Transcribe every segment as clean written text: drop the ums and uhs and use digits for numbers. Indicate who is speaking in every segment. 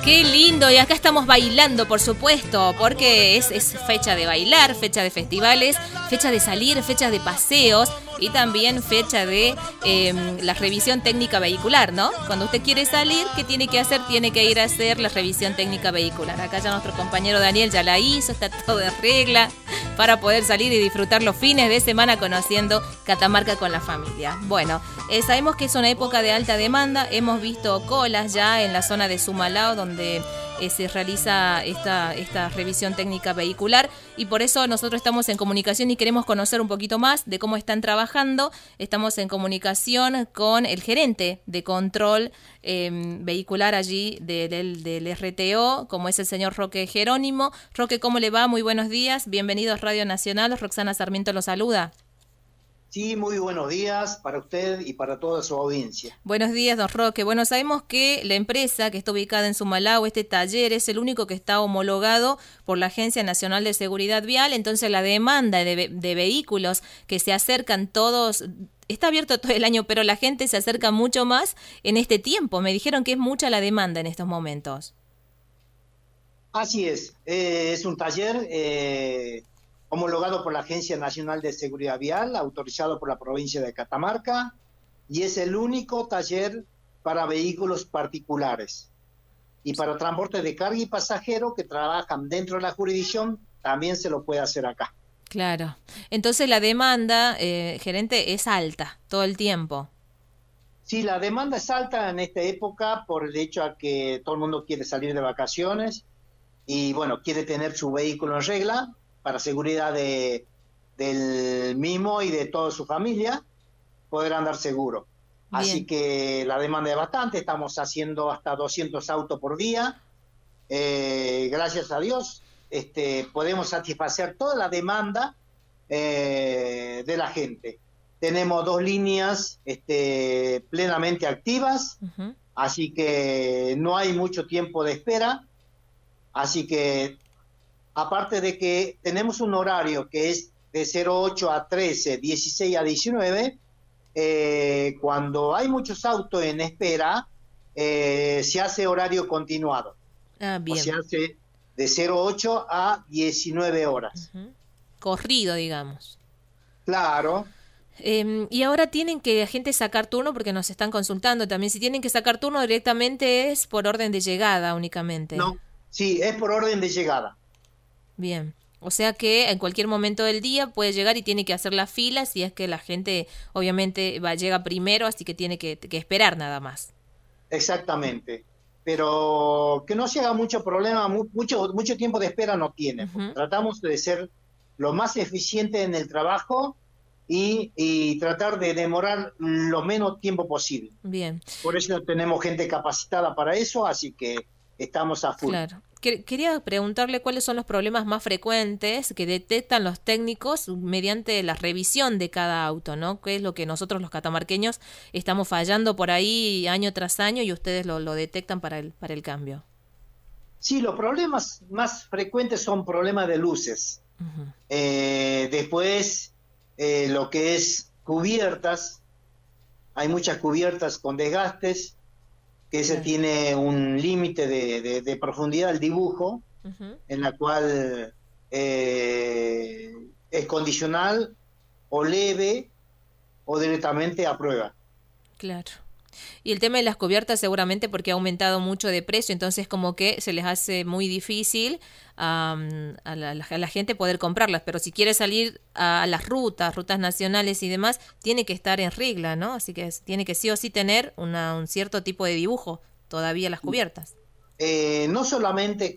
Speaker 1: Qué lindo, y acá estamos bailando, por supuesto, porque es fecha de bailar, fecha de festivales, fecha de salir, fecha de paseos y también fecha de la revisión técnica vehicular, ¿no? Cuando usted quiere salir, ¿qué tiene que hacer? Tiene que ir a hacer la revisión técnica vehicular. Acá ya nuestro compañero Daniel ya la hizo, está todo en regla para poder salir y disfrutar los fines de semana conociendo Catamarca con la familia. Bueno, sabemos que es una época de alta demanda, hemos visto colas ya en la zona de Sumalao donde se realiza esta revisión técnica vehicular y por eso nosotros estamos en comunicación y queremos conocer un poquito más de cómo están trabajando. Estamos en comunicación con el gerente de control vehicular allí del RTO, como es el señor Roque Jerónimo. Roque, ¿cómo le va? Muy buenos días, bienvenidos a Radio Nacional, Roxana Sarmiento lo saluda.
Speaker 2: Sí, muy buenos días para usted y para toda su audiencia.
Speaker 1: Buenos días, don Roque. Bueno, sabemos que la empresa que está ubicada en Sumalao, este taller, es el único que está homologado por la Agencia Nacional de Seguridad Vial, entonces la demanda de vehículos que se acercan todos, está abierto todo el año, pero la gente se acerca mucho más en este tiempo. Me dijeron que es mucha la demanda en estos momentos.
Speaker 2: Así es un taller homologado por la Agencia Nacional de Seguridad Vial, autorizado por la provincia de Catamarca, y es el único taller para vehículos particulares. Y para transporte de carga y pasajero que trabajan dentro de la jurisdicción, también se lo puede hacer acá.
Speaker 1: Claro. Entonces la demanda, gerente, es alta todo el tiempo.
Speaker 2: Sí, la demanda es alta en esta época por el hecho a que todo el mundo quiere salir de vacaciones y, bueno, quiere tener su vehículo en regla, para seguridad del mismo y de toda su familia, poder andar seguro. Bien. Así que la demanda es bastante, estamos haciendo hasta 200 autos por día. Gracias a Dios podemos satisfacer toda la demanda de la gente. Tenemos 2 líneas plenamente activas, así que no hay mucho tiempo de espera, así que aparte de que tenemos un horario que es de 08 a 13, 16 a 19, cuando hay muchos autos en espera, se hace horario continuado.
Speaker 1: Bien.
Speaker 2: O se hace de 08 a 19 horas.
Speaker 1: Corrido, digamos.
Speaker 2: Claro.
Speaker 1: Y ahora tienen que la gente sacar turno porque nos están consultando también. Si tienen que sacar turno directamente es por orden de llegada únicamente.
Speaker 2: No, sí, es por orden de llegada.
Speaker 1: Bien, o sea que en cualquier momento del día puede llegar y tiene que hacer la fila si es que la gente obviamente llega primero, así que tiene que esperar nada más.
Speaker 2: Exactamente, pero que no se haga mucho problema, mucho tiempo de espera no tiene. Tratamos de ser lo más eficiente en el trabajo y tratar de demorar lo menos tiempo posible.
Speaker 1: Bien.
Speaker 2: Por eso tenemos gente capacitada para eso, así que estamos a full.
Speaker 1: Claro. Quería preguntarle cuáles son los problemas más frecuentes que detectan los técnicos mediante la revisión de cada auto, ¿no? ¿Qué es lo que nosotros los catamarqueños estamos fallando por ahí año tras año y ustedes lo detectan para el cambio?
Speaker 2: Sí, los problemas más frecuentes son problemas de luces. Después, lo que es cubiertas, hay muchas cubiertas con desgastes, que se tiene un límite de profundidad del dibujo, en la cual es condicional o leve o directamente a prueba.
Speaker 1: Claro. Y el tema de las cubiertas seguramente porque ha aumentado mucho de precio, entonces como que se les hace muy difícil a la gente poder comprarlas, pero si quiere salir a las rutas nacionales y demás, tiene que estar en regla, ¿no? Así que tiene que sí o sí tener un cierto tipo de dibujo todavía las cubiertas.
Speaker 2: No solamente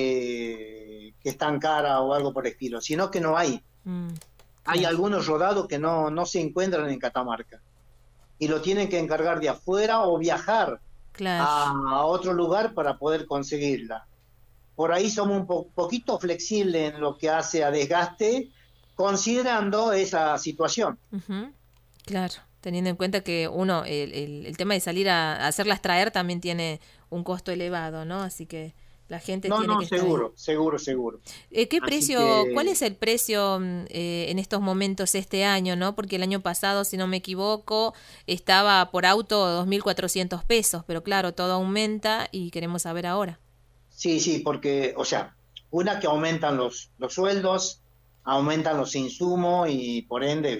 Speaker 2: que están caras o algo por el estilo, sino que no hay. Hay
Speaker 1: Claro.
Speaker 2: algunos rodados que no se encuentran en Catamarca y lo tienen que encargar de afuera o viajar a otro lugar para poder conseguirla. Por ahí somos un poquito flexibles en lo que hace a desgaste, considerando esa situación.
Speaker 1: Claro, teniendo en cuenta que uno, el tema de salir a hacerlas traer también tiene un costo elevado, ¿no? Así que la gente tiene que
Speaker 2: seguro,
Speaker 1: estar ahí.
Speaker 2: seguro.
Speaker 1: ¿Qué precio, cuál es el precio en estos momentos este año, no? Porque el año pasado, si no me equivoco, estaba por auto 2.400 pesos, pero claro, todo aumenta y queremos saber ahora.
Speaker 2: Sí, sí, porque, o sea, una que aumentan los sueldos, aumentan los insumos y por ende,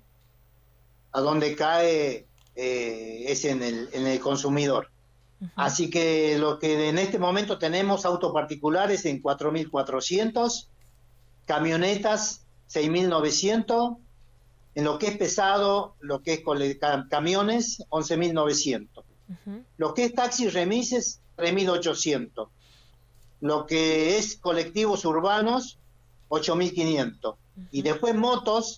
Speaker 2: a donde cae es en el consumidor.
Speaker 1: Ujú.
Speaker 2: Así que lo que en este momento tenemos autos particulares en 4.400, camionetas 6.900, en lo que es pesado, lo que es camiones 11.900,
Speaker 1: Ujú.
Speaker 2: lo que es taxis remises 3.800, lo que es colectivos urbanos 8.500. Y
Speaker 1: Ujú.
Speaker 2: después motos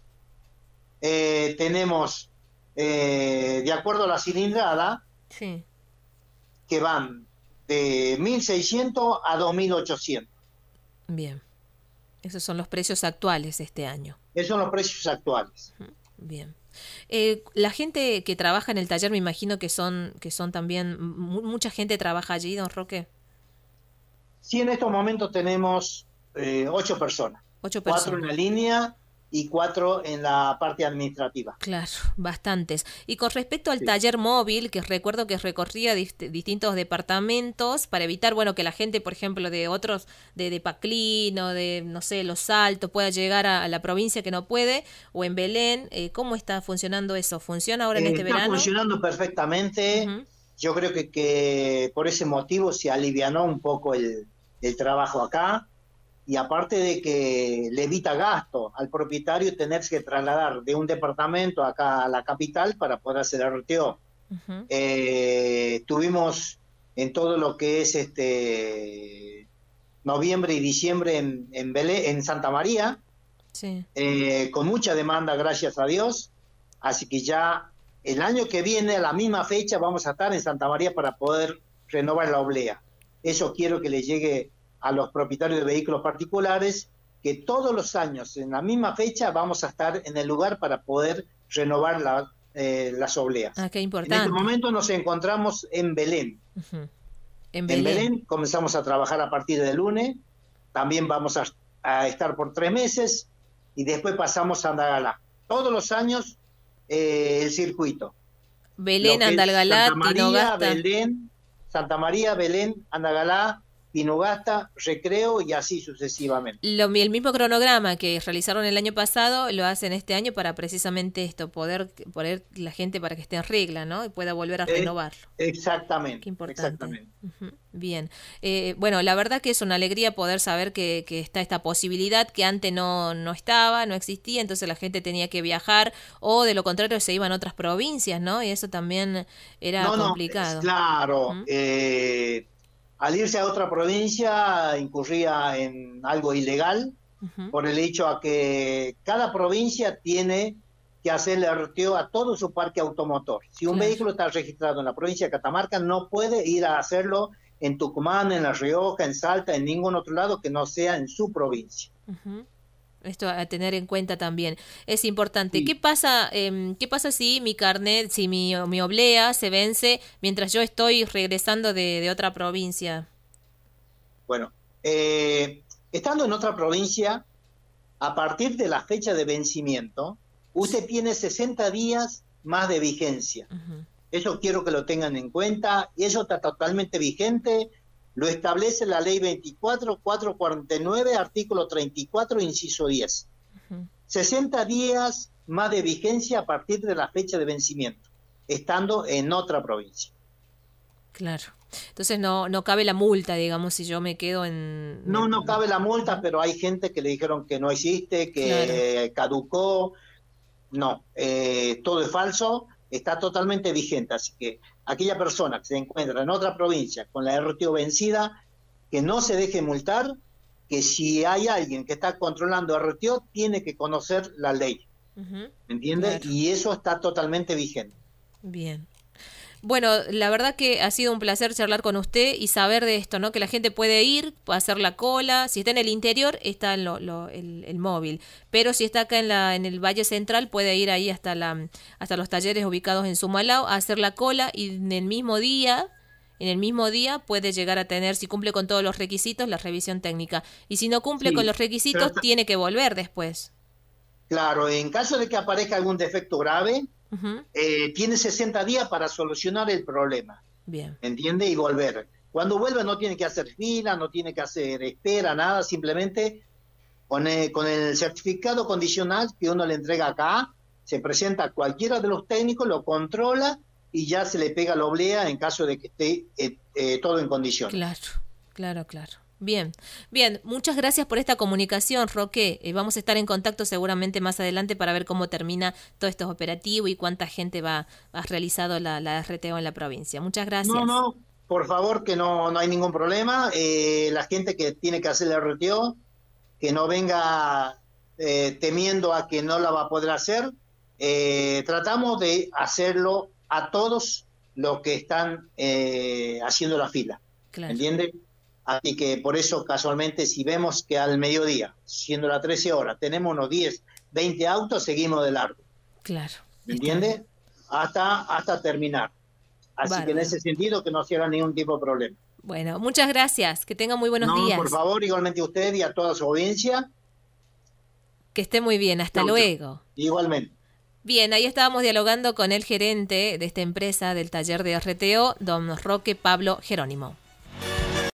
Speaker 2: tenemos, de acuerdo a la cilindrada,
Speaker 1: Sí,
Speaker 2: que van de 1.600 a 2.800.
Speaker 1: bien. Esos son los precios actuales de este año.
Speaker 2: Esos son los precios actuales.
Speaker 1: Ujú. Bien. La gente que trabaja en el taller, me imagino que son también, mucha gente trabaja allí, don Roque.
Speaker 2: Sí, en estos momentos tenemos 8 personas,
Speaker 1: Ocho
Speaker 2: 4 en
Speaker 1: personas.
Speaker 2: la línea y 4 en la parte administrativa.
Speaker 1: Claro, bastantes. Y con respecto al
Speaker 2: Sí.
Speaker 1: taller móvil, que recuerdo que recorría distintos departamentos para evitar, bueno, que la gente, por ejemplo, de otros, de Paclín o de, no sé, Los Altos, pueda llegar a la provincia que no puede, o en Belén, ¿cómo está funcionando eso? ¿Funciona ahora en este
Speaker 2: Está
Speaker 1: verano?
Speaker 2: funcionando perfectamente.
Speaker 1: Ujú.
Speaker 2: Yo creo que por ese motivo se alivianó un poco el trabajo acá. Y aparte de que le evita gasto al propietario tenerse que trasladar de un departamento acá a la capital para poder hacer el RTO.
Speaker 1: Ujú.
Speaker 2: Tuvimos en todo lo que es noviembre y diciembre en Santa María,
Speaker 1: Sí.
Speaker 2: con mucha demanda, gracias a Dios. Así que ya el año que viene, a la misma fecha, vamos a estar en Santa María para poder renovar la oblea. Eso quiero que le llegue a los propietarios de vehículos particulares, que todos los años, en la misma fecha, vamos a estar en el lugar para poder renovar las obleas.
Speaker 1: Ah, qué
Speaker 2: En este
Speaker 1: importante.
Speaker 2: momento nos encontramos en Belén.
Speaker 1: Ujú. En
Speaker 2: En
Speaker 1: Belén.
Speaker 2: Belén comenzamos a trabajar a partir del lunes, también vamos a estar por 3 meses y después pasamos a Andagalá. Todos los años el circuito, lo
Speaker 1: Belén,
Speaker 2: que es
Speaker 1: Andalgalá, Tinogasta.
Speaker 2: Santa María, Belén, Andagalá, Pinugasta, Recreo y así sucesivamente.
Speaker 1: El mismo cronograma que realizaron el año pasado lo hacen este año para precisamente esto, poder la gente para que esté en regla, ¿no? Y pueda volver a
Speaker 2: Eh,
Speaker 1: renovarlo.
Speaker 2: exactamente,
Speaker 1: Qué importante.
Speaker 2: exactamente.
Speaker 1: Ujú. Bien. Bueno, la verdad que es una alegría poder saber que está esta posibilidad que antes no estaba, no existía, entonces la gente tenía que viajar o de lo contrario se iban a otras provincias, ¿no? Y eso también era
Speaker 2: No, no, es
Speaker 1: complicado.
Speaker 2: claro.
Speaker 1: ¿Mm?
Speaker 2: Al irse a otra provincia incurría en algo ilegal
Speaker 1: Ujú.
Speaker 2: por el hecho a que cada provincia tiene que hacerle RTO a todo su parque automotor. Si un
Speaker 1: Claro.
Speaker 2: vehículo está registrado en la provincia de Catamarca, no puede ir a hacerlo en Tucumán, en La Rioja, en Salta, en ningún otro lado que no sea en su provincia.
Speaker 1: Ujú. Esto a tener en cuenta también. Es importante.
Speaker 2: Sí,
Speaker 1: Qué pasa si mi carnet, si mi oblea se vence mientras yo estoy regresando de otra provincia?
Speaker 2: bueno, estando en otra provincia, a partir de la fecha de vencimiento, usted tiene 60 días más de vigencia.
Speaker 1: Ujú.
Speaker 2: Eso quiero que lo tengan en cuenta y eso está totalmente vigente. Lo establece la ley 24.449, artículo 34, inciso 10.
Speaker 1: Ujú.
Speaker 2: 60 días más de vigencia a partir de la fecha de vencimiento, estando en otra provincia.
Speaker 1: Claro. Entonces no cabe la multa, digamos, si yo me quedo
Speaker 2: No, no cabe la multa,
Speaker 1: Ujú.
Speaker 2: pero hay gente que le dijeron que no existe,
Speaker 1: Claro.
Speaker 2: que caducó. No, todo es falso, está totalmente vigente. Así que aquella persona que se encuentra en otra provincia con la RTO vencida, que no se deje multar, que si hay alguien que está controlando RTO, tiene que conocer la ley,
Speaker 1: Ujú.
Speaker 2: ¿me entiende?
Speaker 1: Claro.
Speaker 2: Y eso está totalmente vigente.
Speaker 1: Bien. Bueno, la verdad que ha sido un placer charlar con usted y saber de esto, ¿no? Que la gente puede ir, puede hacer la cola. Si está en el interior, está el móvil. Pero si está acá en el Valle Central, puede ir ahí hasta los talleres ubicados en Sumalao a hacer la cola y en el mismo día puede llegar a tener, si cumple con todos los requisitos, la revisión técnica. Y si no cumple con
Speaker 2: Sí,
Speaker 1: los
Speaker 2: pero
Speaker 1: requisitos, tiene que volver después.
Speaker 2: claro, en caso de que aparezca algún defecto grave,
Speaker 1: Ujú.
Speaker 2: tiene 60 días para solucionar el problema,
Speaker 1: Bien.
Speaker 2: ¿entiende? Y volver. Cuando vuelve no tiene que hacer fila, no tiene que hacer espera, nada, simplemente con el certificado condicional que uno le entrega acá, se presenta a cualquiera de los técnicos, lo controla y ya se le pega la oblea en caso de que esté todo en condiciones.
Speaker 1: Claro, claro, claro. Bien, bien, muchas gracias por esta comunicación, Roque. Vamos a estar en contacto seguramente más adelante para ver cómo termina todo esto operativo y cuánta gente ha realizado la RTO en la provincia. Muchas gracias.
Speaker 2: No, por favor, que no hay ningún problema. La gente que tiene que hacer el RTO, que no venga temiendo a que no la va a poder hacer. Tratamos de hacerlo a todos los que están haciendo la fila. Claro. ¿Entiende? Así que por eso, casualmente, si vemos que al mediodía, siendo las 13 horas, tenemos unos 10, 20 autos, seguimos de largo.
Speaker 1: Claro.
Speaker 2: ¿Entiende? Hasta terminar. Así que en ese sentido, que no se haga ningún tipo de problema.
Speaker 1: Bueno, muchas gracias. Que tengan muy buenos días.
Speaker 2: Por favor, igualmente a usted y a toda su audiencia.
Speaker 1: Que esté muy bien. Hasta luego.
Speaker 2: Igualmente.
Speaker 1: Bien, ahí estábamos dialogando con el gerente de esta empresa del taller de RTO, don Roque Pablo Jerónimo.